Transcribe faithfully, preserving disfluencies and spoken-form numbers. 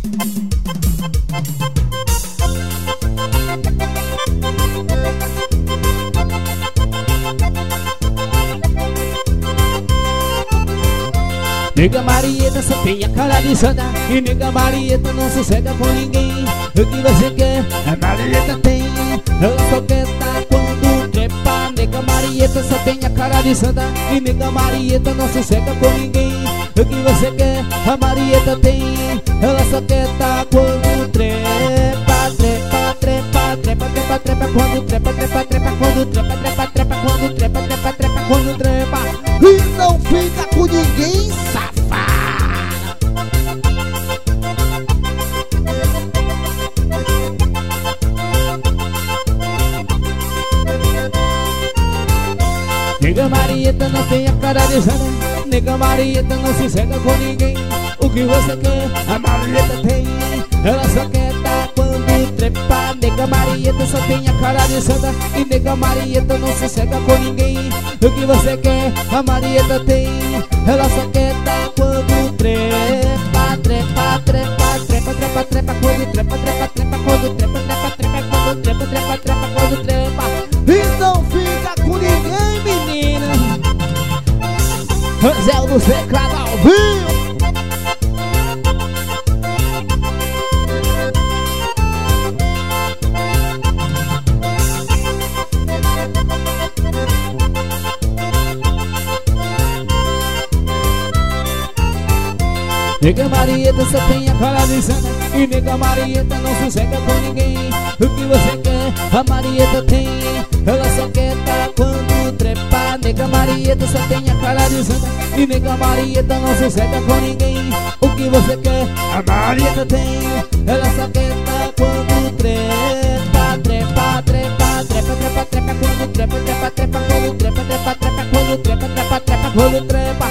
Nega Marieta só tem a cara de santa, e nega Marieta não sossega com ninguém. O que você quer, a Marieta tem. Ela só quer tá quando trepa. Nega Marieta só tem a cara de santa, e nega Marieta não sossega com ninguém. O que você quer, a Marieta tem. Ela só quer tá quando trepa. Trepa, trepa, trepa, trepa, trepa. Quando trepa, trepa, trepa. Quando trepa, trepa, trepa. Quando trepa, trepa, trepa. Quando trepa. E não fica com ninguém, safado. Nega Marieta não tem a cara de santa, nega Marieta não se cega com ninguém. O que você quer, a Marieta tem. Ela só quer tá quando trepa. Nega Marieta só tem a cara de santa, e nega Marieta não se cega com ninguém. O que você quer, a Marieta tem. Ela só quer tá quando trepa. Trepa, trepa, trepa, trepa, trepa. Quando trepa, trepa, trepa. Quando trepa, trepa, trepa. Quando trepa, trepa, trepa. Quando trepa. E não fica com ninguém, menina. Zé do Secrado ao vivo. Nega Marieta só tem a cara de santa, e nega Marieta não sossega com ninguém. O que você quer, a Marieta tem. Ela só quer tá quando trepa. Nega Marieta só tem a cara de santa, e nega Marieta não sossega com ninguém. O que você quer, a Marieta tem. Ela só quer tá quando trepa. Trepa, trepa, trepa, trepa, trepa. Quando trepa, trepa, trepa. Quando trepa, trepa, trepa. Quando trepa, trepa, trepa. Quando trepa.